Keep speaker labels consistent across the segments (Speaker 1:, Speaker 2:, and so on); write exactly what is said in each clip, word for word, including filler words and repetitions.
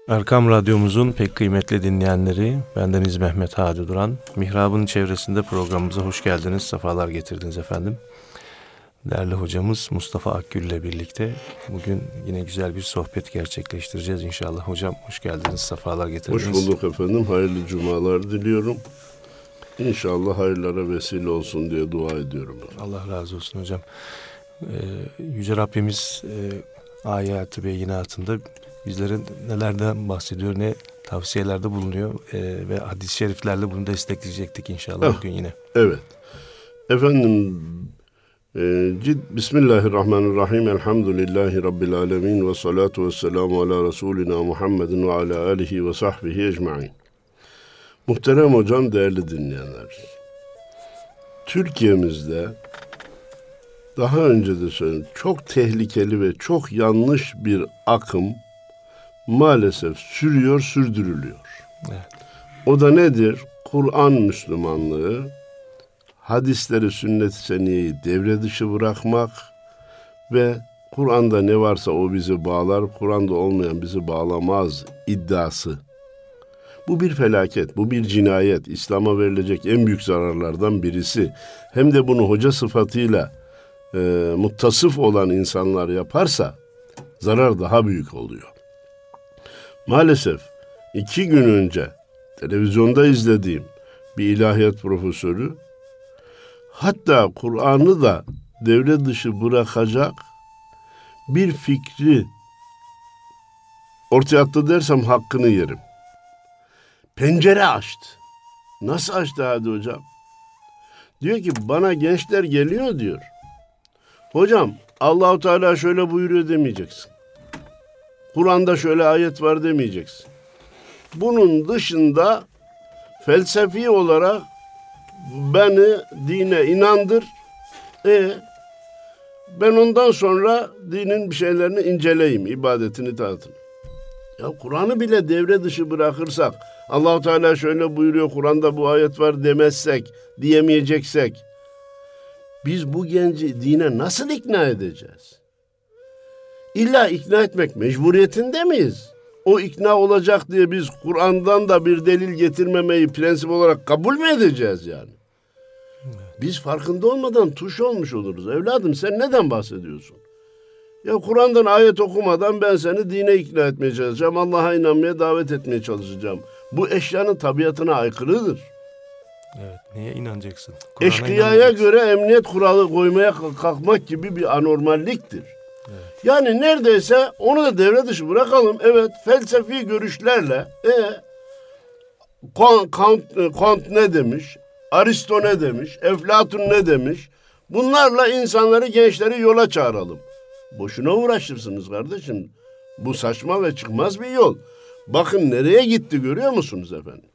Speaker 1: Erkam Radyomuzun pek kıymetli dinleyenleri, bendeniz Mehmet Hadi Duran. Mihrab'ın çevresinde programımıza hoş geldiniz, sefalar getirdiniz efendim. Değerli hocamız Mustafa Akgül ile birlikte bugün yine güzel bir sohbet gerçekleştireceğiz inşallah. Hocam hoş geldiniz, sefalar getirdiniz.
Speaker 2: Hoş bulduk efendim, hayırlı cumalar diliyorum. İnşallah hayırlara vesile olsun diye dua ediyorum.
Speaker 1: Allah razı olsun hocam. Ee, Yüce Rabbimiz e, ayet-i beyinatında bizlere nelerden bahsediyor, ne tavsiyelerde bulunuyor e, ve hadis-i şeriflerle bunu destekleyecektik inşallah
Speaker 2: ah,
Speaker 1: bugün yine.
Speaker 2: Evet. Efendim, e, cid, Bismillahirrahmanirrahim. Elhamdülillahi Rabbil alemin ve salatu ve selamu ala Resulina Muhammedin ve ala alihi ve sahbihi ecma'in. Muhterem hocam, değerli dinleyenler. Türkiye'mizde daha önce de söyledim, çok tehlikeli ve çok yanlış bir akım maalesef sürüyor, sürdürülüyor.
Speaker 1: Evet.
Speaker 2: O da nedir? Kur'an Müslümanlığı, hadisleri, sünnet-i seniyeyi devre dışı bırakmak ve Kur'an'da ne varsa o bizi bağlar, Kur'an'da olmayan bizi bağlamaz iddiası. Bu bir felaket, bu bir cinayet. İslam'a verilecek en büyük zararlardan birisi. Hem de bunu hoca sıfatıyla e, muttasıf olan insanlar yaparsa zarar daha büyük oluyor. Maalesef iki gün önce televizyonda izlediğim bir ilahiyat profesörü, hatta Kur'an'ı da devre dışı bırakacak bir fikri ortaya attı dersem hakkını yerim. Pencere açtı. Nasıl açtı hadi hocam? Diyor ki bana gençler geliyor diyor. Hocam Allah-u Teala şöyle buyuruyor demeyeceksin. Kur'an'da şöyle ayet var demeyeceksin. Bunun dışında felsefi olarak beni dine inandır. E ben ondan sonra dinin bir şeylerini inceleyeyim, ibadetini, taatını. Ya Kur'an'ı bile devre dışı bırakırsak, Allah-u Teala şöyle buyuruyor, Kur'an'da bu ayet var demezsek, diyemeyeceksek, biz bu genci dine nasıl ikna edeceğiz? İlla ikna etmek mecburiyetinde miyiz? O ikna olacak diye biz Kur'an'dan da bir delil getirmemeyi prensip olarak kabul mü edeceğiz yani? Biz farkında olmadan tuş olmuş oluruz. Evladım sen neden bahsediyorsun? Ya Kur'an'dan ayet okumadan ben seni dine ikna etmeye çalışacağım. Allah'a inanmaya davet etmeye çalışacağım. Bu eşyanın tabiatına aykırıdır.
Speaker 1: Evet, neye inanacaksın? Kur'an'a
Speaker 2: Eşkıyaya
Speaker 1: inanacaksın.
Speaker 2: göre emniyet kuralı koymaya kalkmak gibi bir anormalliktir.
Speaker 1: Evet.
Speaker 2: Yani neredeyse onu da devre dışı bırakalım. Evet, felsefi görüşlerle e, Kant, Kant ne demiş? Aristo ne demiş? Eflatun ne demiş? Bunlarla insanları, gençleri yola çağıralım. Boşuna uğraşırsınız kardeşim. Bu saçma ve çıkmaz bir yol. Bakın nereye gitti görüyor musunuz efendim?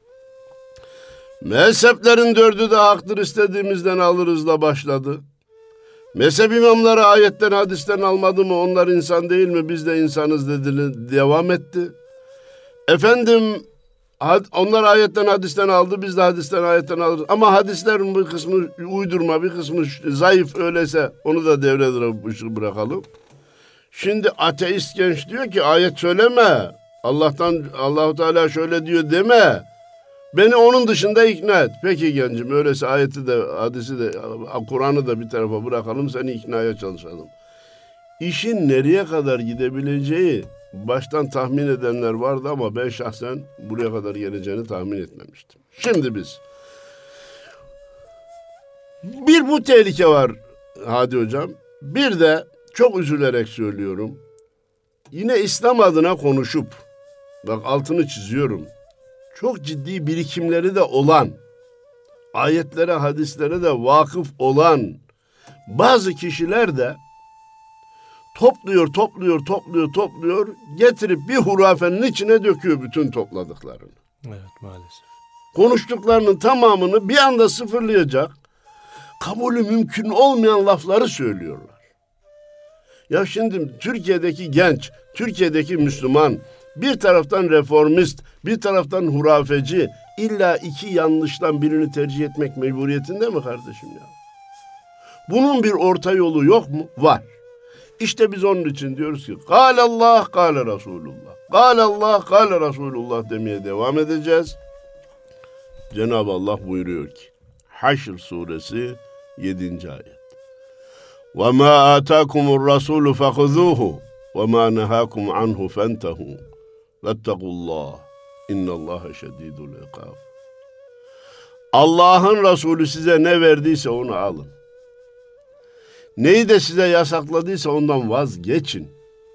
Speaker 2: Mezheplerin dördü de haktır, istediğimizden alırızla başladı. Mezhep imamları ayetten, hadisten almadı mı? Onlar insan değil mi? Biz de insanız dedi, devam etti. Efendim onlar ayetten, hadisten aldı, biz de hadisten, ayetten alırız. Ama hadislerin bir kısmı uydurma, bir kısmı zayıf, öyleyse onu da devre dışı bırakalım. Şimdi ateist genç diyor ki ayet söyleme. Allah'tan, Allah-u Teala şöyle diyor deme. Beni onun dışında ikna et. Peki gencim, öyleyse ayeti de, hadisi de, Kur'an'ı da bir tarafa bırakalım, seni iknaya çalışalım. İşin nereye kadar gidebileceği baştan tahmin edenler vardı ama ben şahsen buraya kadar geleceğini tahmin etmemiştim. Şimdi biz bir bu tehlike var Hadi hocam. Bir de çok üzülerek söylüyorum. Yine İslam adına konuşup, bak altını çiziyorum, çok ciddi birikimleri de olan, ayetlere, hadislere de vakıf olan bazı kişiler de topluyor, topluyor, topluyor, topluyor, getirip bir hurafenin içine döküyor bütün topladıklarını.
Speaker 1: Evet, maalesef.
Speaker 2: Konuştuklarının tamamını bir anda sıfırlayacak, kabulü mümkün olmayan lafları söylüyorlar. Ya şimdi Türkiye'deki genç, Türkiye'deki Müslüman, bir taraftan reformist, bir taraftan hurafeci, illa iki yanlıştan birini tercih etmek mecburiyetinde mi kardeşim ya? Bunun bir orta yolu yok mu? Var. İşte biz onun için diyoruz ki, Kâle Allah, kâle Resulullah. Kâle Allah, kâle Resulullah demeye devam edeceğiz. Cenab-ı Allah buyuruyor ki, Haşr suresi yedinci ayet. وَمَا آتَاكُمُ الرَّسُولُ فَخُذُوهُ وَمَا نَهَاكُمْ عَنْهُ فَانْتَهُوا وَاتَّقُوا اللّٰهِ اِنَّ اللّٰهَ شَد۪يدُ الْعِقَابِ. Allah'ın Resulü size ne verdiyse onu alın. Neyi de size yasakladıysa ondan vazgeçin.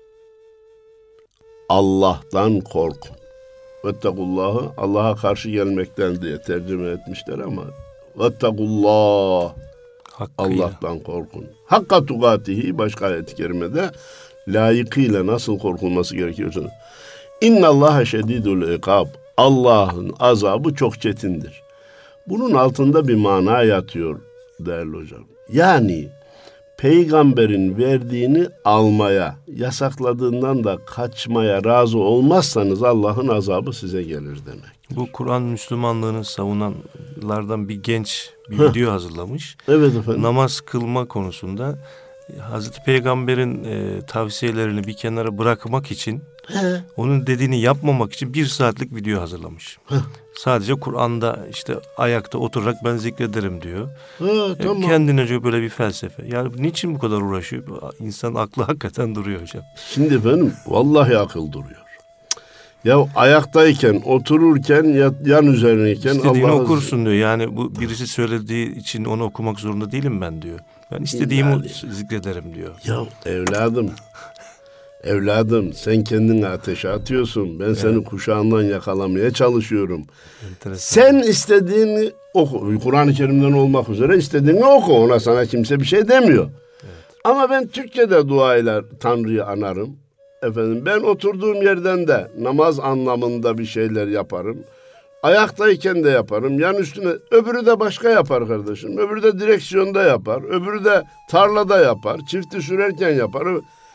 Speaker 2: Allah'tan korkun. Vettekullahı Allah'a karşı gelmekten diye tercüme etmişler ama vettekullah Allah'tan korkun. Hakka tugatihi başka ayet-i kerimede layıkıyla nasıl korkulması gerekiyorsa. İnnallâhe şedîdul ikab. Allah'ın azabı çok çetindir. Bunun altında bir mana yatıyor değerli hocam. Yani peygamberin verdiğini almaya, yasakladığından da kaçmaya razı olmazsanız Allah'ın azabı size gelir demek.
Speaker 1: Bu Kur'an Müslümanlığını savunanlardan bir genç bir Heh. video hazırlamış.
Speaker 2: Evet efendim.
Speaker 1: Namaz kılma konusunda Hazreti Peygamber'in e, tavsiyelerini bir kenara bırakmak için, He. onun dediğini yapmamak için bir saatlik video hazırlamış. Heh. Sadece Kur'an'da işte ayakta oturarak ben zikrederim diyor.
Speaker 2: Ha, tamam.
Speaker 1: Kendince böyle bir felsefe. Yani niçin bu kadar uğraşıyor? İnsanın aklı hakikaten duruyor hocam.
Speaker 2: Şimdi efendim vallahi akıl duruyor. Ya ayaktayken, otururken, yan üzerineyken
Speaker 1: İstediğini
Speaker 2: Allah'ı
Speaker 1: okursun diyor. Yani bu birisi söylediği için onu okumak zorunda değilim ben diyor. Ben istediğimi yani zikrederim diyor.
Speaker 2: Ya evladım, evladım sen kendini ateşe atıyorsun. Ben evet. seni kuşağından yakalamaya çalışıyorum. Enteresan. Sen istediğini oku. Kur'an-ı Kerim'den olmak üzere istediğini oku. Ona sana kimse bir şey demiyor. Evet. Ama ben Türkçe'de duayla Tanrı'yı anarım. Efendim ben oturduğum yerden de namaz anlamında bir şeyler yaparım. Ayaktayken de yaparım. Yan üstüne öbürü de başka yapar kardeşim. Öbürü de direksiyonda yapar. Öbürü de tarlada yapar. Çifti sürerken yapar.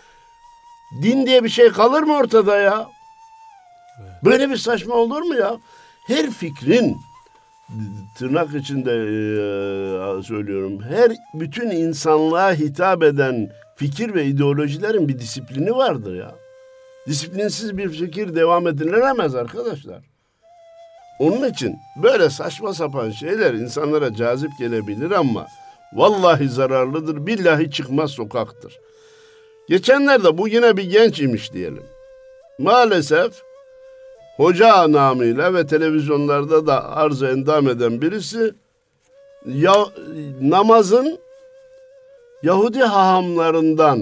Speaker 2: Din diye bir şey kalır mı ortada ya? Evet. Böyle bir saçma olur mu ya? Her fikrin tırnak içinde e, söylüyorum. Her bütün insanlığa hitap eden fikir ve ideolojilerin bir disiplini vardır ya. Disiplinsiz bir fikir devam edilemez arkadaşlar. Onun için böyle saçma sapan şeyler insanlara cazip gelebilir ama vallahi zararlıdır, billahi çıkmaz sokaktır. Geçenlerde bu yine bir genç imiş diyelim. Maalesef hoca namıyla ve televizyonlarda da arz endam eden birisi ya, namazın Yahudi hahamlarından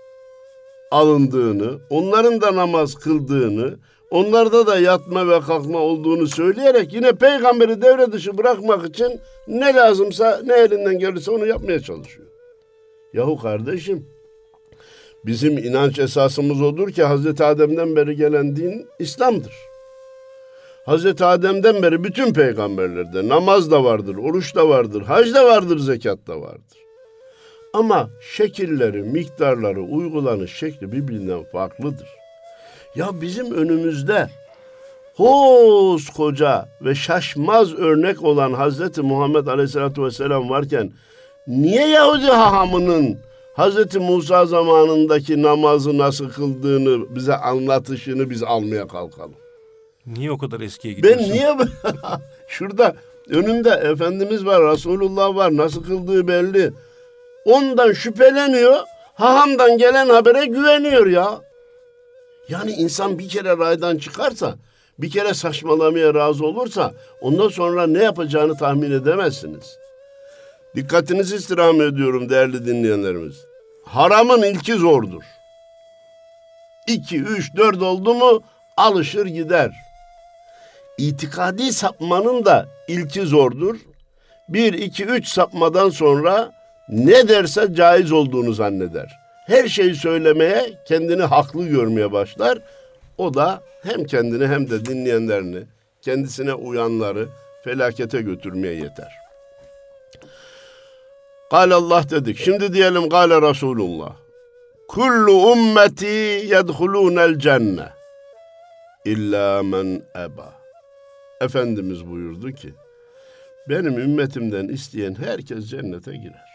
Speaker 2: alındığını, onların da namaz kıldığını, onlarda da yatma ve kalkma olduğunu söyleyerek yine peygamberi devre dışı bırakmak için ne lazımsa, ne elinden gelirse onu yapmaya çalışıyor. Yahu kardeşim, bizim inanç esasımız odur ki Hazreti Adem'den beri gelen din İslam'dır. Hazreti Adem'den beri bütün peygamberlerde namaz da vardır, oruç da vardır, hac da vardır, zekat da vardır. Ama şekilleri, miktarları, uygulanış şekli birbirinden farklıdır. Ya bizim önümüzde koskoca ve şaşmaz örnek olan Hazreti Muhammed Aleyhisselatü Vesselam varken niye Yahudi hahamının Hazreti Musa zamanındaki namazı nasıl kıldığını bize anlatışını biz almaya kalkalım?
Speaker 1: Niye o kadar eskiye gidiyorsun?
Speaker 2: Ben niye? Şurada önümde Efendimiz var, Resulullah var, nasıl kıldığı belli. Ondan şüpheleniyor, hahamdan gelen habere güveniyor ya. Yani insan bir kere raydan çıkarsa, bir kere saçmalamaya razı olursa ondan sonra ne yapacağını tahmin edemezsiniz. Dikkatinizi istirham ediyorum değerli dinleyenlerimiz. Haramın ilki zordur. İki, üç, dört oldu mu alışır gider. İtikadi sapmanın da ilki zordur. Bir, iki, üç sapmadan sonra ne derse caiz olduğunu zanneder. Her şeyi söylemeye, kendini haklı görmeye başlar. O da hem kendini hem de dinleyenlerini, kendisine uyanları felakete götürmeye yeter. Kâle Allah dedik. Şimdi diyelim kâle Resulullah. Kullu ümmeti yedhulûnel cenne illa men eba. Efendimiz buyurdu ki, benim ümmetimden isteyen herkes cennete girer.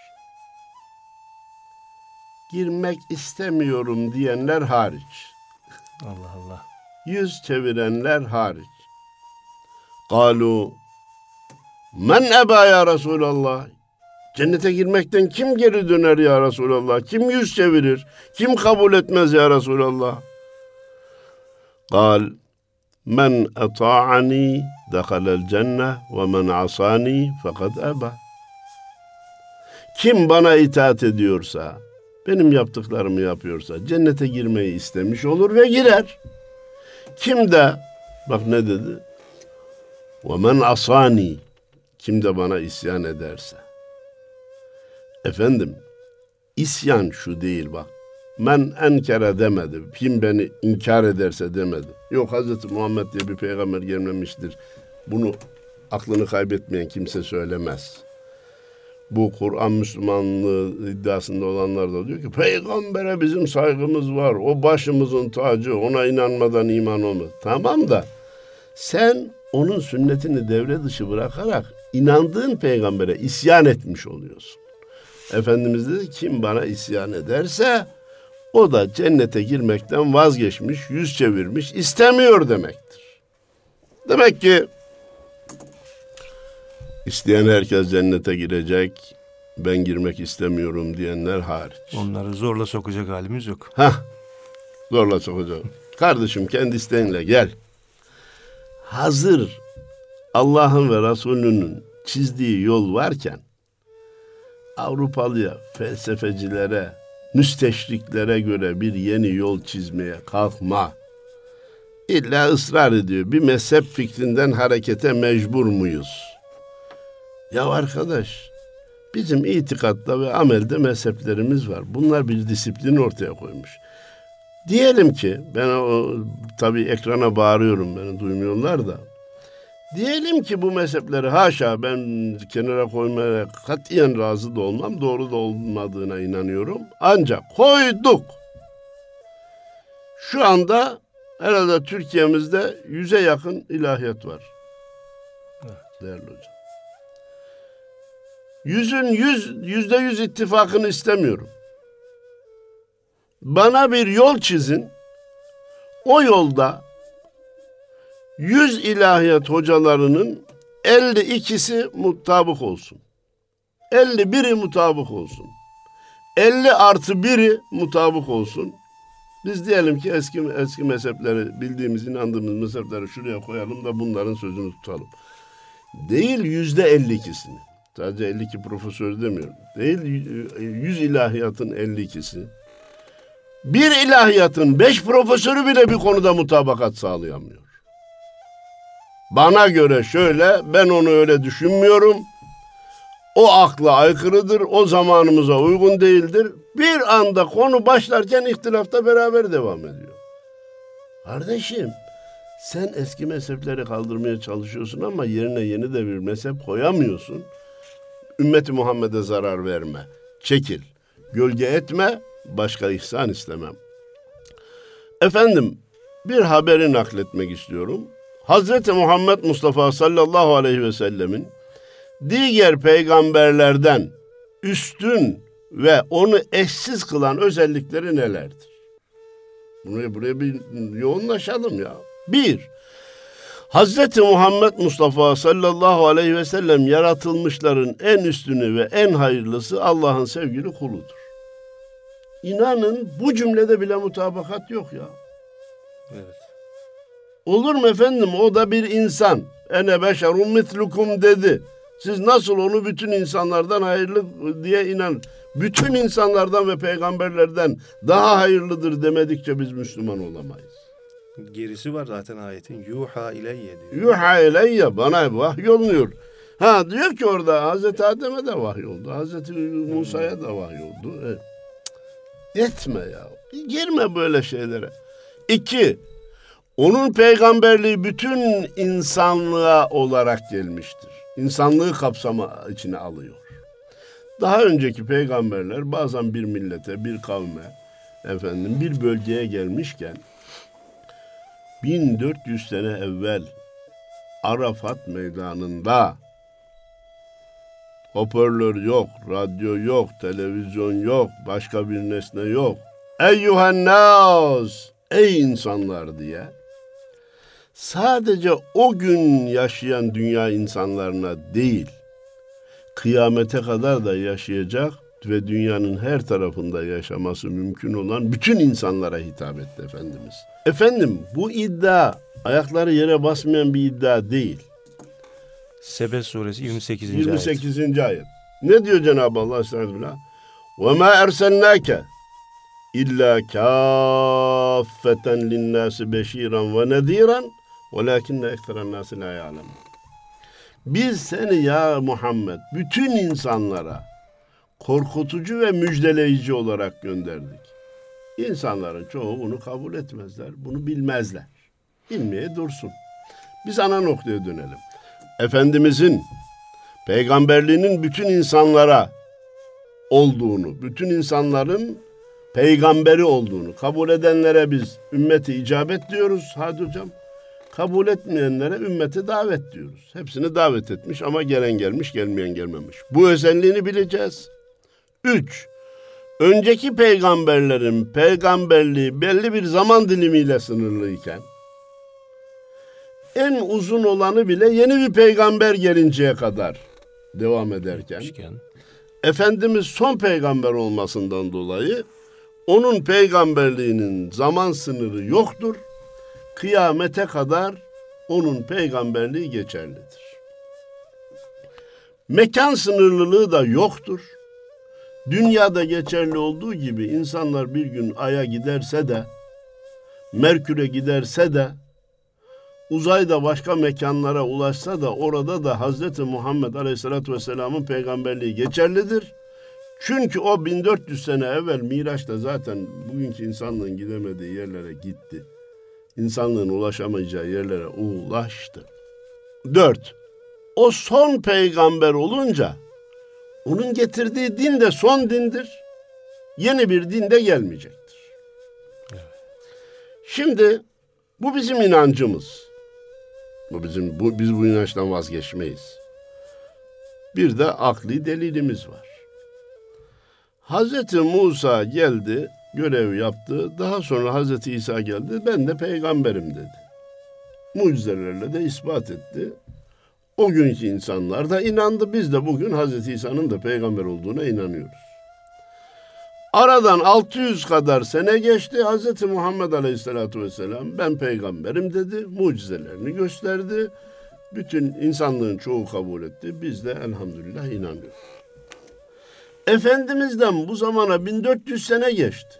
Speaker 2: Girmek istemiyorum diyenler hariç.
Speaker 1: Allah Allah.
Speaker 2: yüz çevirenler hariç. Kalu men eba ya Resulallah. Cennete girmekten kim geri döner ya Resulallah? Kim yüz çevirir? Kim kabul etmez ya Resulallah? Kal men ata'ani dehalel cenne ve men asani fakat eba. Kim bana itaat ediyorsa, benim yaptıklarımı yapıyorsa cennete girmeyi istemiş olur ve girer. Kim de, bak ne dedi? Ve men asani, kim de bana isyan ederse. Efendim, isyan şu değil bak. Men enkere demedi. Kim beni inkar ederse demedi. Yok, Hazreti Muhammed diye bir peygamber gelmemiştir. Bunu aklını kaybetmeyen kimse söylemez. Bu Kur'an Müslümanlığı iddiasında olanlar da diyor ki peygambere bizim saygımız var. O başımızın tacı. Ona inanmadan iman olmaz. Tamam da sen onun sünnetini devre dışı bırakarak inandığın peygambere isyan etmiş oluyorsun. Efendimiz dedi kim bana isyan ederse o da cennete girmekten vazgeçmiş, yüz çevirmiş, istemiyor demektir. Demek ki İsteyen herkes cennete girecek, ben girmek istemiyorum diyenler hariç.
Speaker 1: Onları zorla sokacak halimiz yok.
Speaker 2: Hah, zorla sokacağım. Kardeşim kendi isteğinle gel. Hazır Allah'ın ve Resulünün çizdiği yol varken Avrupalıya, felsefecilere, müsteşriklere göre bir yeni yol çizmeye kalkma. İlla ısrar ediyor. Bir mezhep fikrinden harekete mecbur muyuz? Ya arkadaş, bizim itikatta ve amelde mezheplerimiz var. Bunlar bir disiplin ortaya koymuş. Diyelim ki, ben o tabii ekrana bağırıyorum, beni duymuyorlar da. Diyelim ki bu mezhepleri haşa ben kenara koymaya katiyen razı da olmam, doğru da olmadığına inanıyorum. Ancak koyduk. Şu anda herhalde Türkiye'mizde yüze yakın ilahiyat var. Evet. Değerli hocam. Yüzün yüz, yüzde yüz ittifakını istemiyorum. Bana bir yol çizin. O yolda yüz ilahiyat hocalarının elli ikisi mutabık olsun. elli biri mutabık olsun. elli artı biri mutabık olsun. Biz diyelim ki eski eski mezhepleri, bildiğimiz, inandığımız mezhepleri şuraya koyalım da bunların sözünü tutalım. Değil yüzde elli ikisini. Sadece elli iki profesör demiyorum. Değil yüz ilahiyatın elli ikisi. Bir ilahiyatın beş profesörü bile bir konuda mutabakat sağlayamıyor. Bana göre şöyle, ben onu öyle düşünmüyorum. O akla aykırıdır, o zamanımıza uygun değildir. Bir anda konu başlarken ihtilafta beraber devam ediyor. Kardeşim, sen eski mezhepleri kaldırmaya çalışıyorsun ama yerine yeni de bir mezhep koyamıyorsun. Ümmeti Muhammed'e zarar verme, çekil, gölge etme, başka ihsan istemem. Efendim, bir haberi nakletmek istiyorum. Hazreti Muhammed Mustafa sallallahu aleyhi ve sellemin diğer peygamberlerden üstün ve onu eşsiz kılan özellikleri nelerdir? Buraya, buraya bir yoğunlaşalım ya. Bir, Hazreti Muhammed Mustafa sallallahu aleyhi ve sellem yaratılmışların en üstünü ve en hayırlısı Allah'ın sevgili kuludur. İnanın bu cümlede bile mutabakat yok ya.
Speaker 1: Evet.
Speaker 2: Olur mu efendim? O da bir insan. Ene beşerun mitlukum dedi. Siz nasıl onu bütün insanlardan hayırlı diye inan. Bütün insanlardan ve peygamberlerden daha hayırlıdır demedikçe biz Müslüman olamayız.
Speaker 1: Gerisi var zaten ayetin. Yuha ileyye diyor.
Speaker 2: Yuha ileyye, bana vahyolunuyor. Ha diyor ki orada Hazreti Adem'e de vahyoldu. Hazreti Musa'ya da vahyoldu. Evet. Etme ya. Girme böyle şeylere. İki, onun peygamberliği bütün insanlığa olarak gelmiştir. İnsanlığı kapsama içine alıyor. Daha önceki peygamberler bazen bir millete, bir kavme, efendim bir bölgeye gelmişken bin dört yüz sene evvel Arafat meydanında hoparlör yok, radyo yok, televizyon yok, başka bir nesne yok. Eyyühen nas, ey insanlar diye sadece o gün yaşayan dünya insanlarına değil, kıyamete kadar da yaşayacak ve dünyanın her tarafında yaşaması mümkün olan bütün insanlara hitap etti Efendimiz. Efendim, bu iddia ayakları yere basmayan bir iddia değil.
Speaker 1: Sebe suresi yirmi sekizinci.
Speaker 2: yirmi sekizinci ayet. ayet. Ne diyor Cenab-ı Allah Estağfirullah? وَمَا اَرْسَلْنَاكَ İlla kâffeten linnâsi beşîran ve nedîran velâkinne ekseren nâsi lâ ya'lemûn. Biz seni ya Muhammed bütün insanlara korkutucu ve müjdeleyici olarak gönderdik. İnsanların çoğu bunu kabul etmezler, bunu bilmezler. Bilmeye dursun. Biz ana noktaya dönelim. Efendimizin peygamberliğinin bütün insanlara olduğunu, bütün insanların peygamberi olduğunu kabul edenlere biz ümmeti icabet diyoruz Hadi hocam. Kabul etmeyenlere ümmeti davet diyoruz. Hepsini davet etmiş ama gelen gelmiş, gelmeyen gelmemiş. Bu özelliğini bileceğiz. Üç, önceki peygamberlerin peygamberliği belli bir zaman dilimiyle sınırlıyken, en uzun olanı bile yeni bir peygamber gelinceye kadar devam ederken, Efendimiz son peygamber olmasından dolayı onun peygamberliğinin zaman sınırı yoktur. Kıyamete kadar onun peygamberliği geçerlidir. Mekan sınırlılığı da yoktur. Dünyada geçerli olduğu gibi insanlar bir gün Ay'a giderse de, Merkür'e giderse de, uzayda başka mekanlara ulaşsa da orada da Hazreti Muhammed Aleyhisselatü Vesselam'ın peygamberliği geçerlidir. Çünkü o bin dört yüz sene evvel Miraç'ta zaten bugünkü insanlığın gidemediği yerlere gitti. İnsanlığın ulaşamayacağı yerlere ulaştı. Dört, o son peygamber olunca onun getirdiği din de son dindir. Yeni bir din de gelmeyecektir. Evet. Şimdi bu bizim inancımız. Bu bizim bu biz bu inançtan vazgeçmeyiz. Bir de akli delilimiz var. Hazreti Musa geldi, görev yaptı. Daha sonra Hazreti İsa geldi. Ben de peygamberim dedi. Mucizelerle de ispat etti. O günkü insanlar da inandı. Biz de bugün Hazreti İsa'nın da peygamber olduğuna inanıyoruz. Aradan altı yüz kadar sene geçti. Hazreti Muhammed Aleyhisselatü Vesselam ben peygamberim dedi. Mucizelerini gösterdi. Bütün insanlığın çoğu kabul etti. Biz de elhamdülillah inanıyoruz. Efendimiz'den bu zamana bin dört yüz sene geçti.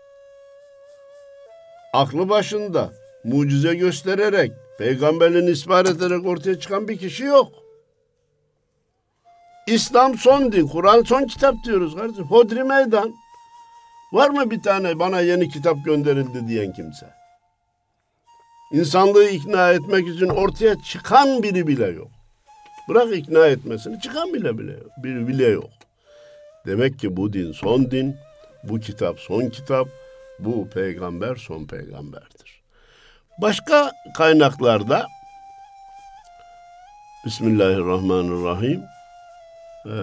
Speaker 2: Aklı başında mucize göstererek, peygamberliğini ispat ederek ortaya çıkan bir kişi yok. İslam son din, Kur'an son kitap diyoruz kardeşim. Hodri meydan. Var mı bir tane bana yeni kitap gönderildi diyen kimse? İnsanlığı ikna etmek için ortaya çıkan biri bile yok. Bırak ikna etmesini, çıkan bile bile yok. Biri bile yok. Demek ki bu din son din, bu kitap son kitap, bu peygamber son peygamberdir. Başka kaynaklarda Bismillahirrahmanirrahim e,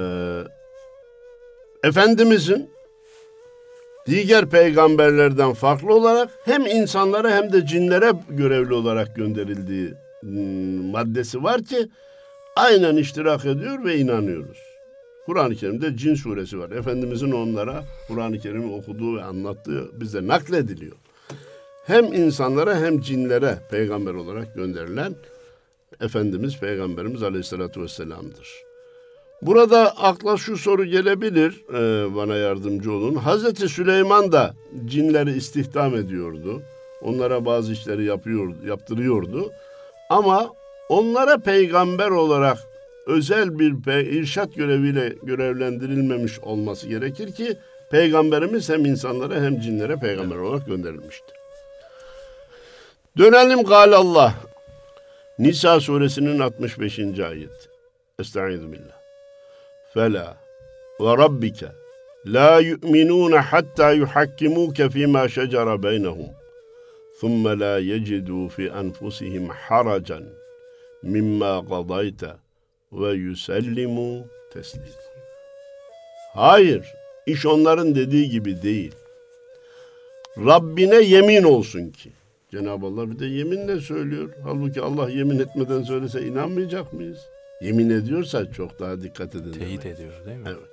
Speaker 2: Efendimizin diğer peygamberlerden farklı olarak hem insanlara hem de cinlere görevli olarak gönderildiği maddesi var ki aynen iştirak ediyor ve inanıyoruz. Kur'an-ı Kerim'de Cin suresi var. Efendimizin onlara Kur'an-ı Kerim'i okuduğu ve anlattığı bize naklediliyor. Hem insanlara hem cinlere peygamber olarak gönderilen Efendimiz Peygamberimiz Aleyhisselatü Vesselam'dır. Burada akla şu soru gelebilir, e, bana yardımcı olun. Hazreti Süleyman da cinleri istihdam ediyordu. Onlara bazı işleri yapıyor, yaptırıyordu. Ama onlara peygamber olarak özel bir pe- irşat göreviyle görevlendirilmemiş olması gerekir ki peygamberimiz hem insanlara hem cinlere peygamber olarak gönderilmiştir. Dönelim Gâlallah. Nisa suresinin altmış beşinci ayet. Estaizu billah. Fela ve rabbike la yu'minun hatta yuhakkimuke fima şecere beynehum. Thumma la yecidu fi anfusihim haracan mimma qadayte ve yusellimu teslim. Hayır, iş onların dediği gibi değil. Rabbine yemin olsun ki Cenab-ı Allah bir de yeminle söylüyor. Halbuki Allah yemin etmeden söylese inanmayacak mıyız? Yemin ediyorsa çok daha dikkat edin.
Speaker 1: Teyit ediyor değil mi?
Speaker 2: Evet.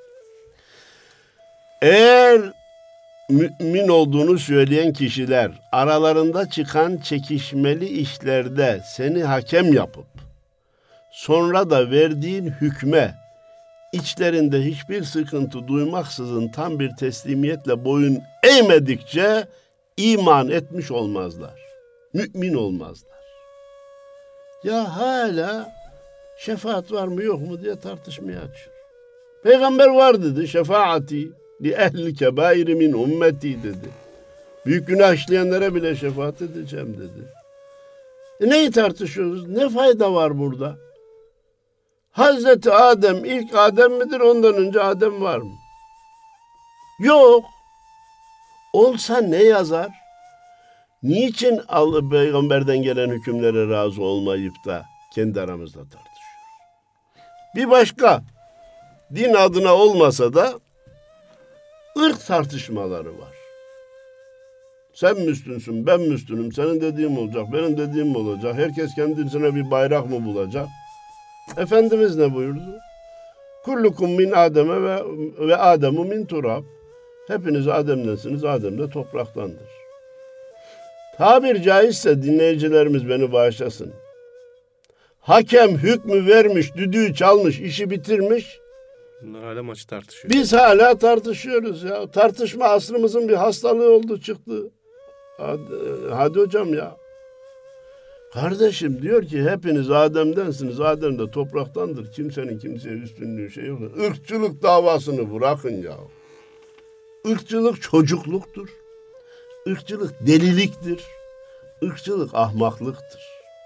Speaker 2: Eğer mümin olduğunu söyleyen kişiler aralarında çıkan çekişmeli işlerde seni hakem yapıp sonra da verdiğin hükme içlerinde hiçbir sıkıntı duymaksızın tam bir teslimiyetle boyun eğmedikçe iman etmiş olmazlar. Mümin olmazlar. Ya hala şefaat var mı yok mu diye tartışmaya açıyor. Peygamber var dedi. Şefaati li ehli kebairi min ümmeti dedi. Büyük günah işleyenlere bile şefaat edeceğim dedi. E neyi tartışıyoruz? Ne fayda var burada? Hazreti Adem ilk Adem midir? Ondan önce Adem var mı? Yok. Olsa ne yazar? Niçin Allah peygamberden gelen hükümlere razı olmayıp da kendi aramızda tartışıyoruz? Bir başka, din adına olmasa da ırk tartışmaları var. Sen Müslünsün, ben Müslünüm, senin dediğim olacak, benim dediğim olacak. Herkes kendisine bir bayrak mı bulacak? Efendimiz ne buyurdu? Kullukum min Adem'e ve, ve Adem'u min turab. Hepiniz Adem'densiniz, Adem de topraktandır. Tabir caizse dinleyicilerimiz beni bağışlasın. Hakem hükmü vermiş, düdüğü çalmış, işi bitirmiş.
Speaker 1: Bunlar hala maçı tartışıyor.
Speaker 2: Biz hala tartışıyoruz ya. Tartışma asrımızın bir hastalığı oldu çıktı. Hadi, hadi hocam ya. Kardeşim diyor ki hepiniz Adem'densiniz. Adem de topraktandır. Kimsenin kimseye üstünlüğü şey yok. Irkçılık davasını bırakın ya. Irkçılık çocukluktur. Irkçılık deliliktir. Irkçılık ahmaklıktır.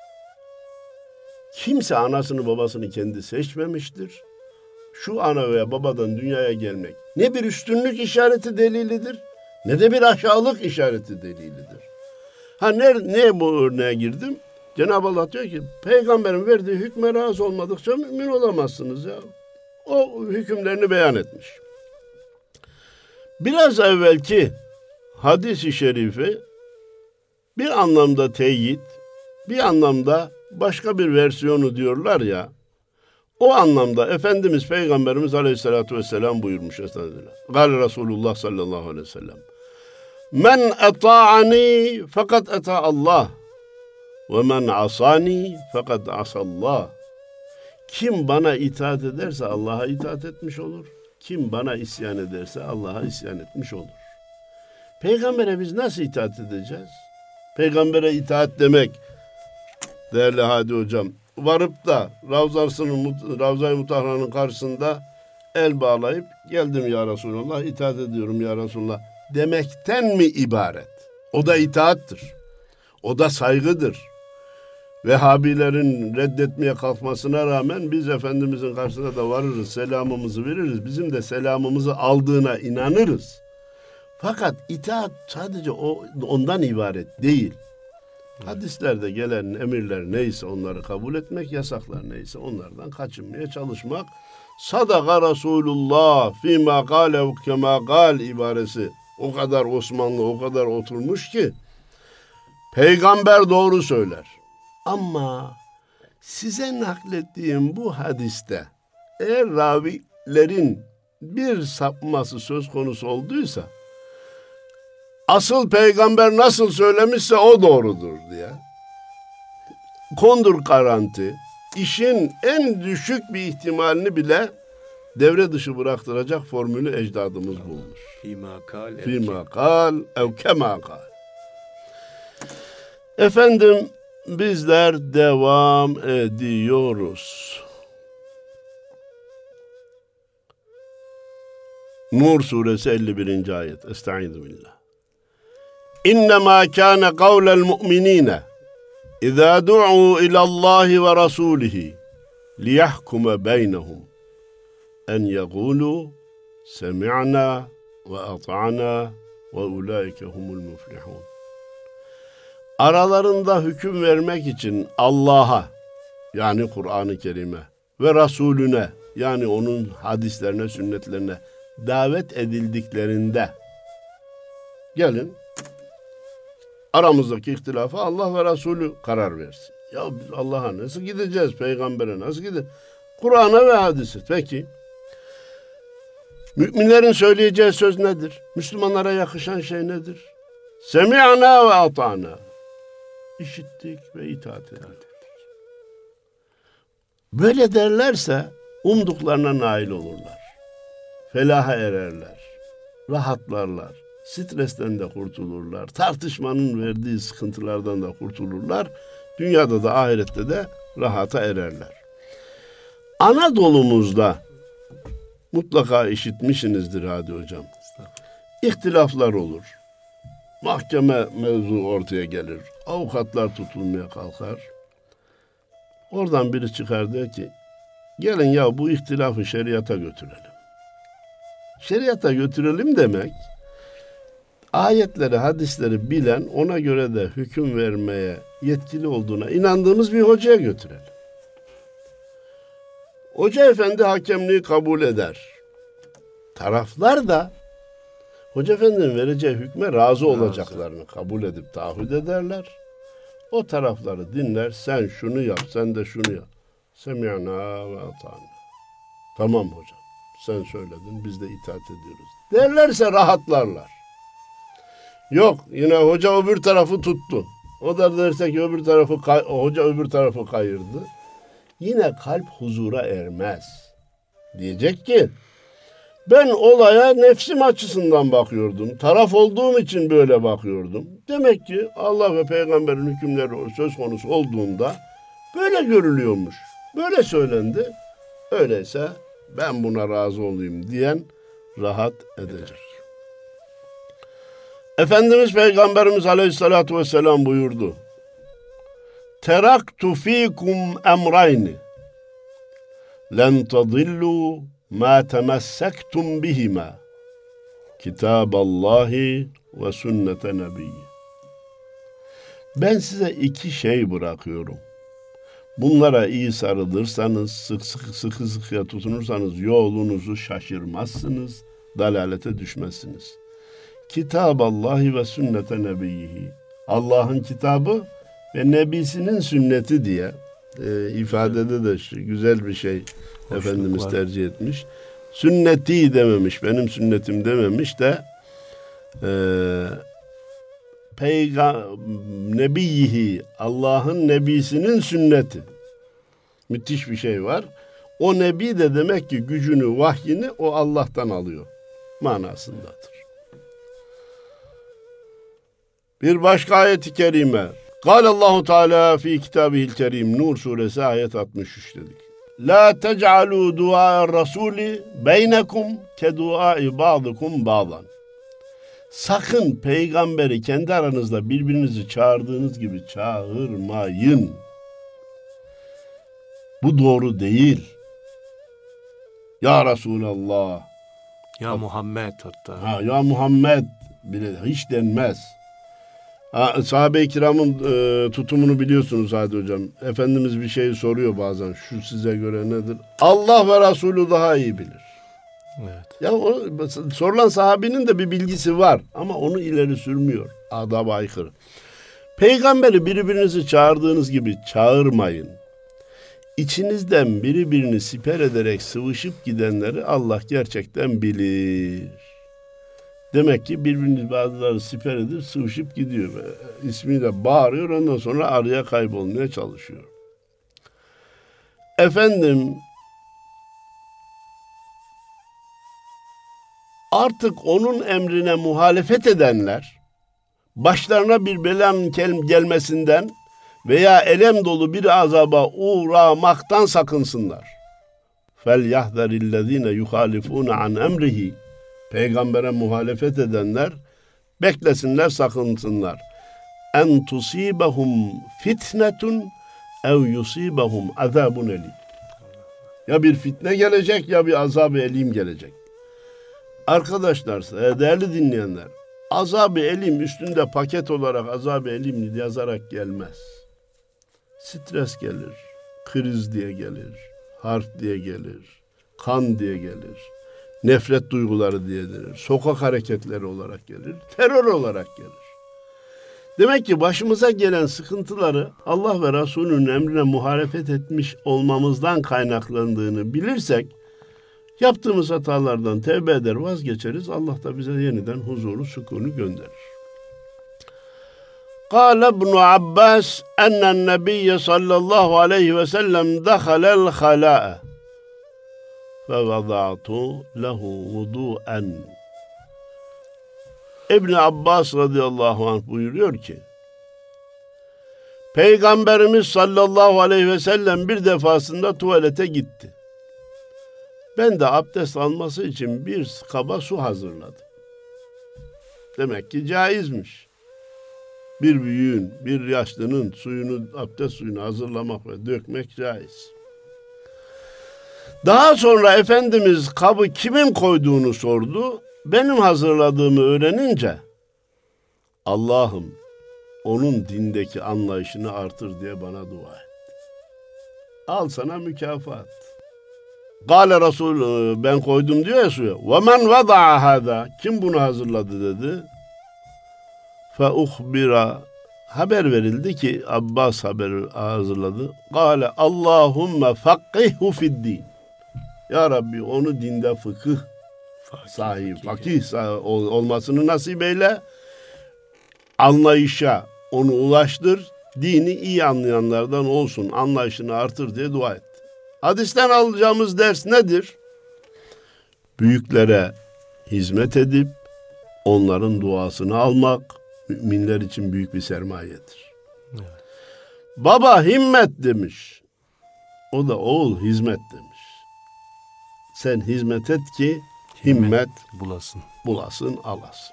Speaker 2: Kimse anasını babasını kendi seçmemiştir. Şu ana veya babadan dünyaya gelmek ne bir üstünlük işareti delilidir ne de bir aşağılık işareti delilidir. Ha ne, ne bu örneğe girdim? Cenab-ı Allah diyor ki peygamberin verdiği hükme razı olmadıkça mümin olamazsınız ya. O hükümlerini beyan etmiş. Biraz evvelki hadis-i şerifi bir anlamda teyit, bir anlamda başka bir versiyonu diyorlar ya. O anlamda Efendimiz Peygamberimiz Aleyhisselatü Vesselam buyurmuş estağfirullah. Gal Resulullah sallallahu aleyhi ve sellem. Men eta'ani fakat eta Allah ve men asani fakat asallah. Kim bana itaat ederse Allah'a itaat etmiş olur. Kim bana isyan ederse Allah'a isyan etmiş olur. Peygambere biz nasıl itaat edeceğiz? Peygambere itaat demek, değerli Hadi Hocam, varıp da Ravzası'nın, Ravza-i Mutahhara'nın karşısında el bağlayıp geldim ya Resulallah, itaat ediyorum ya Resulallah demekten mi ibaret? O da itaattır. O da saygıdır. Vehhabilerin reddetmeye kalkmasına rağmen biz Efendimizin karşısına da varırız, selamımızı veririz. Bizim de selamımızı aldığına inanırız. Fakat itaat sadece o, ondan ibaret değil. Hadislerde gelen emirler neyse onları kabul etmek, yasaklar neyse onlardan kaçınmaya çalışmak. Sadaka Resulullah fîmâ kâle kemâ kâl ibaresi o kadar Osmanlı, o kadar oturmuş ki peygamber doğru söyler. Ama size naklettiğim bu hadiste eğer ravilerin bir sapması söz konusu olduysa asıl peygamber nasıl söylemişse o doğrudur diye kondur garanti, işin en düşük bir ihtimalini bile devre dışı bıraktıracak formülü ecdadımız bulmuş.
Speaker 1: Fîmâ kâl ev
Speaker 2: Fîmâ kâl ev kemâ kâl. Efendim bizler devam ediyoruz. Nur suresi elli birinci ayet. Estaizu billah. İnnemâ kâne kavlel mu'minîne izâ du'û ilallâhi ve rasûlihi liyahkume beynehum en yegûlû semi'nâ ve ata'nâ ve ulâike humul muflihûn. Aralarında hüküm vermek için Allah'a yani Kur'an-ı Kerim'e ve Resulüne yani onun hadislerine, sünnetlerine davet edildiklerinde gelin Aramızdaki ihtilafa Allah ve Resulü karar versin. Ya biz Allah'a nasıl gideceğiz? Peygambere nasıl gideceğiz? Kur'an'a ve hadise. Peki. Müminlerin söyleyeceği söz nedir? Müslümanlara yakışan şey nedir? Semi'na ve ata'na. İşittik ve itaat ettik. Böyle derlerse umduklarına nail olurlar. Felaha ererler. Rahatlarlar. Stresten de kurtulurlar. Tartışmanın verdiği sıkıntılardan da kurtulurlar. Dünyada da ahirette de rahata ererler. Anadolu'muzda mutlaka işitmişsinizdir Hadi Hocam. İhtilaflar olur. Mahkeme mevzu ortaya gelir. Avukatlar tutulmaya kalkar. Oradan biri çıkar der ki gelin ya bu ihtilafı şeriata götürelim. Şeriata götürelim demek ayetleri, hadisleri bilen, ona göre de hüküm vermeye yetkili olduğuna inandığımız bir hocaya götürelim. Hoca efendi hakemliği kabul eder. Taraflar da Hoca efendinin vereceği hükme razı olacaklarını kabul edip taahhüt ederler. O tarafları dinler. Sen şunu yap, sen de şunu yap. Semi'na ve ata'na. Tamam hocam. Sen söyledin, biz de itaat ediyoruz. Derlerse rahatlarlar. Yok, yine hoca öbür tarafı tuttu. O da derse ki öbür tarafı kay- hoca öbür tarafı kayırdı. Yine kalp huzura ermez. Diyecek ki ben olaya nefsim açısından bakıyordum. Taraf olduğum için böyle bakıyordum. Demek ki Allah ve peygamberin hükümleri söz konusu olduğunda böyle görülüyormuş. Böyle söylendi. Öyleyse ben buna razı olayım diyen rahat edecek. Efendimiz Peygamberimiz Aleyhisselatü Vesselam buyurdu. Teraktu fikum emrayni len tadillu ma temessektum bihima Kitaballahi ve sünnete nebiyyi. Ben size iki şey bırakıyorum. Bunlara iyi sarılırsanız, sık sık sıkı sıkıya tutunursanız yolunuzu şaşırmazsınız, dalalete düşmezsiniz. Kitaballahi ve sünnete nebiyyi. Allah'ın kitabı ve nebisinin sünneti diye e, ifadede de şu, güzel bir şey Hoşluk Efendimiz var. Tercih etmiş. Sünneti dememiş, benim sünnetim dememiş de e, Peygamber nebiyihi, Allah'ın nebisinin sünneti. Müthiş bir şey var. O nebi de demek ki gücünü, vahyini o Allah'tan alıyor manasındadır. Bir başka ayet-i kerime. Allahu Teala fi kitabihil kerim. Nur suresi ayet altmış üç dedik. La tec'alû duâ'er rasûli beynekum ke duâ'i ba'dukum ba'dan. Sakın peygamberi kendi aranızda birbirinizi çağırdığınız gibi çağırmayın. Bu doğru değil. Ya Resulallah.
Speaker 1: Ya Muhammed hatta.
Speaker 2: Ha, ya Muhammed bile hiç denmez. Ha, sahabe-i kiramın e, tutumunu biliyorsunuz Hadi Hocam. Efendimiz bir şey soruyor bazen. Şu size göre nedir? Allah ve Resulü daha iyi bilir.
Speaker 1: Evet.
Speaker 2: Ya o, sorulan sahabenin de bir bilgisi var ama onu ileri sürmüyor. Adab-ı aykırı. Peygamberi birbirinizi çağırdığınız gibi çağırmayın. İçinizden biri birini siper ederek sıvışıp gidenleri Allah gerçekten bilir. Demek ki birbirini bazıları siper edip sıvışıp gidiyor. İsmiyle bağırıyor, ondan sonra araya kaybolmaya çalışıyor. Efendim, artık onun emrine muhalefet edenler, başlarına bir belanın gelmesinden veya elem dolu bir azaba uğramaktan sakınsınlar. فَلْيَحْذَرِ الَّذ۪ينَ يُخَالِفُونَ عَنْ اَمْرِهِ Peygambere muhalefet edenler beklesinler, sakınsınlar. En tusibahum fitnetun ev yusibahum azabun elim. Ya bir fitne gelecek ya bir azab-ı elim gelecek. Arkadaşlar, değerli dinleyenler, azab-ı elim üstünde paket olarak azab-ı elim yazarak gelmez. Stres gelir, kriz diye gelir, harp diye gelir, kan diye gelir. Nefret duyguları diye gelir. Sokak hareketleri olarak gelir. Terör olarak gelir. Demek ki başımıza gelen sıkıntıları Allah ve Resulünün emrine muhalefet etmiş olmamızdan kaynaklandığını bilirsek, yaptığımız hatalardan tevbe eder, vazgeçeriz. Allah da bize yeniden huzuru, sükûnu gönderir. قال ابن عباس أن النبي صلى الله عليه وسلم دخل الخلاء فوضعت له وضوءا. İbn Abbas radıyallahu anh buyuruyor ki, Peygamberimiz sallallahu aleyhi ve sellem bir defasında tuvalete gitti. Ben de abdest alması için bir kaba su hazırladım. Demek ki caizmiş. Bir büyüğün, bir yaşlının suyunu, abdest suyunu hazırlamak ve dökmek caiz. Daha sonra Efendimiz kabı kimin koyduğunu sordu. Benim hazırladığımı öğrenince, Allah'ım onun dindeki anlayışını artır diye bana dua et. Al sana mükafat. Kâle Resul, ben koydum diyor ya suya. Ve men vada'a hâzâ, kim bunu hazırladı dedi. Fe uhbira, haber verildi ki Abbas haberi hazırladı. Kâle Allahümme fakkihhu fiddin. Ya Rabbi onu dinde fıkıh sahibi, fakih sahibi olmasını nasip eyle. Anlayışa onu ulaştır. Dini iyi anlayanlardan olsun. Anlayışını artır diye dua etti. Hadisten alacağımız ders nedir? Büyüklere hizmet edip onların duasını almak müminler için büyük bir sermayedir. Evet. Baba himmet demiş. O da oğul hizmet demiş. Sen hizmet et ki himmet, himmet
Speaker 1: bulasın.
Speaker 2: bulasın, alasın.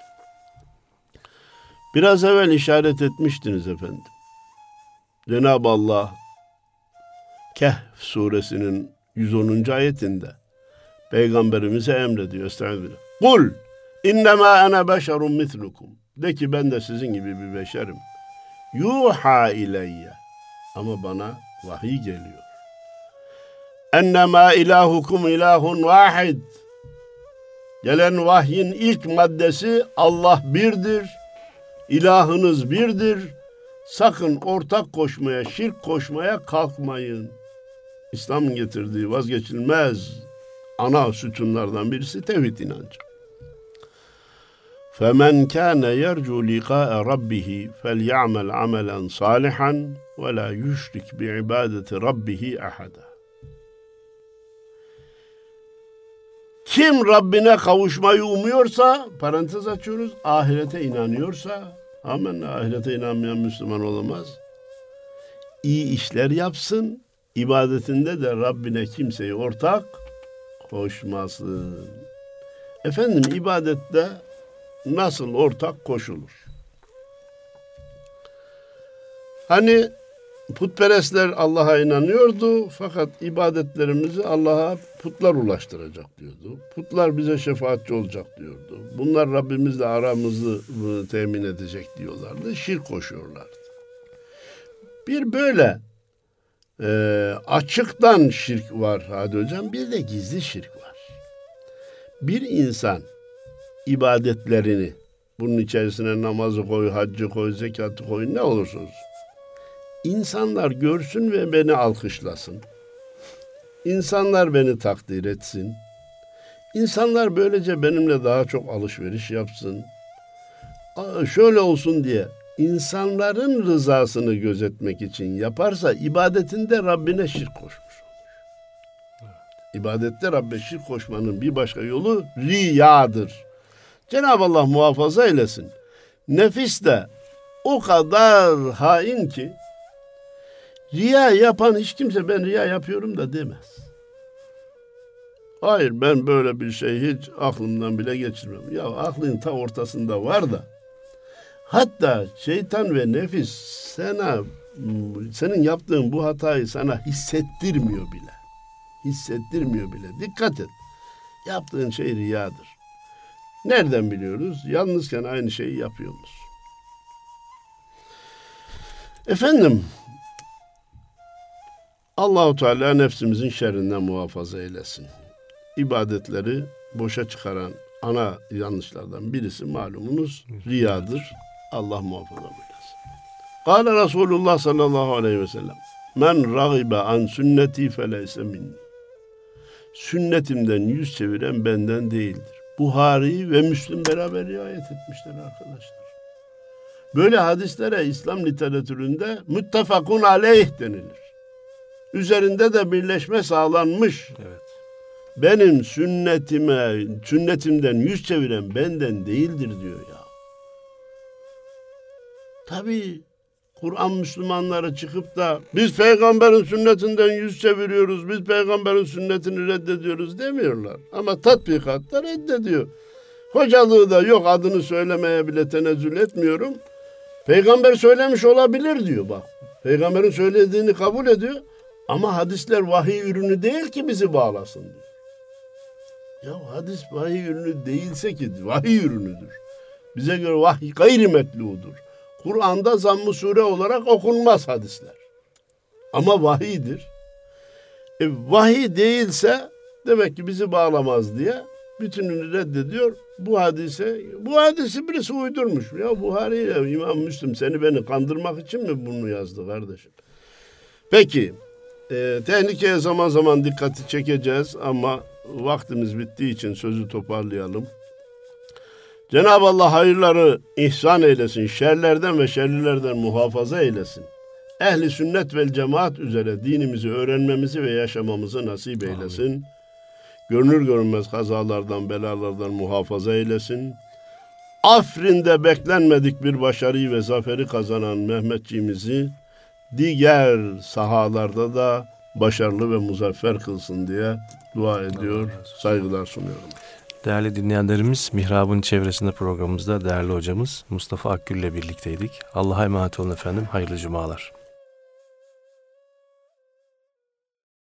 Speaker 2: Biraz evvel işaret etmiştiniz efendim. Cenab-ı Allah Kehf suresinin yüz onuncu ayetinde Peygamberimize emrediyor. Estağfirullah. Kul innemâ ene beşerun mislukum. De ki ben de sizin gibi bir beşerim. Yuha ileyye. Ama bana vahiy geliyor. Ennemâ ilahukum ilahun vahid. Gelen vahyin ilk maddesi Allah birdir. İlahınız birdir. Sakın ortak koşmaya, şirk koşmaya kalkmayın. İslam'ın getirdiği vazgeçilmez ana sütunlardan birisi tevhid inancı. فَمَنْ كَانَ يَرْجُوا لِقَاءَ رَبِّهِ فَلْيَعْمَلْ عَمَلًا صَالِحًا وَلَا يُشْرِكْ بِعِبَادَةِ رَبِّهِ أَحَدًا. Kim Rabbine kavuşmayı umuyorsa, parantez açıyoruz, ahirete inanıyorsa, amen, ahirete inanmayan Müslüman olamaz. İyi işler yapsın, ibadetinde de Rabbine kimseyi ortak koşmasın. Efendim ibadette nasıl ortak koşulur? Hani putperestler Allah'a inanıyordu fakat ibadetlerimizi Allah'a putlar ulaştıracak diyordu. Putlar bize şefaatçi olacak diyordu. Bunlar Rabbimizle aramızı temin edecek diyorlardı. Şirk koşuyorlardı. Bir böyle e, açıktan şirk var Hadi Hocam, bir de gizli şirk var. Bir insan ibadetlerini, bunun içerisine namazı koy, haccı koy, zekatı koy, ne olursa olsun, İnsanlar görsün ve beni alkışlasın. İnsanlar beni takdir etsin. İnsanlar böylece benimle daha çok alışveriş yapsın. Şöyle olsun diye insanların rızasını gözetmek için yaparsa ibadetinde Rabbine şirk koşmuş olur. İbadette Rabbe şirk koşmanın bir başka yolu riyadır. Cenab-ı Allah muhafaza eylesin. Nefis de o kadar hain ki riya yapan hiç kimse ben riya yapıyorum da demez. Hayır, ben böyle bir şey hiç aklımdan bile geçirmem. Ya aklın ta ortasında var da hatta şeytan ve nefis sana, senin yaptığın bu hatayı sana hissettirmiyor bile. Hissettirmiyor bile. Dikkat et. Yaptığın şey riyadır. Nereden biliyoruz? Yalnızken aynı şeyi yapıyoruz. Efendim, Allah-u Teala nefsimizin şerrinden muhafaza eylesin. İbadetleri boşa çıkaran ana yanlışlardan birisi malumunuz riyadır. Allah muhafaza eylesin. Kâle Resulullah sallallahu aleyhi ve sellem. Men râgibe an sünneti feleyse minni. Sünnetimden yüz çeviren benden değildir. Buhari ve Müslim beraber rivayet etmişler arkadaşlar. Böyle hadislere İslam literatüründe muttefakun aleyh denilir. Üzerinde de birleşme sağlanmış.
Speaker 1: Evet.
Speaker 2: Benim sünnetime, sünnetimden yüz çeviren benden değildir diyor ya. Tabii Kur'an Müslümanları çıkıp da biz peygamberin sünnetinden yüz çeviriyoruz, biz peygamberin sünnetini reddediyoruz demiyorlar. Ama tatbikatta reddediyor. Hocalığı da yok, adını söylemeye bile tenezzül etmiyorum. Peygamber söylemiş olabilir diyor bak. Peygamberin söylediğini kabul ediyor. Ama hadisler vahiy ürünü değil ki bizi bağlasın diyor. Ya hadis vahiy ürünü değilse ki vahiy ürünüdür. Bize göre vahiy gayri metludur. Kur'an'da zamm-ı sure olarak okunmaz hadisler. Ama vahiydir. E, vahiy değilse demek ki bizi bağlamaz diye bütününü reddediyor. Bu hadise, bu hadisi birisi uydurmuş. Ya Buhari ile İmam Müslim seni beni kandırmak için mi bunu yazdı kardeşim? Peki, e, tehlikeye zaman zaman dikkati çekeceğiz ama vaktimiz bittiği için sözü toparlayalım. Cenab-ı Allah hayırları ihsan eylesin, şerlerden ve şerlilerden muhafaza eylesin. Ehli sünnet vel cemaat üzere dinimizi öğrenmemizi ve yaşamamızı nasip eylesin. Amin. Görünür görünmez kazalardan, belalardan muhafaza eylesin. Afrin'de beklenmedik bir başarıyı ve zaferi kazanan Mehmetçiğimizi diğer sahalarda da başarılı ve muzaffer kılsın diye dua ediyor, saygılar sunuyorum.
Speaker 1: Değerli dinleyenlerimiz, Mihrab'ın çevresinde programımızda değerli hocamız Mustafa Akgül ile birlikteydik. Allah'a emanet olun efendim, hayırlı cumalar.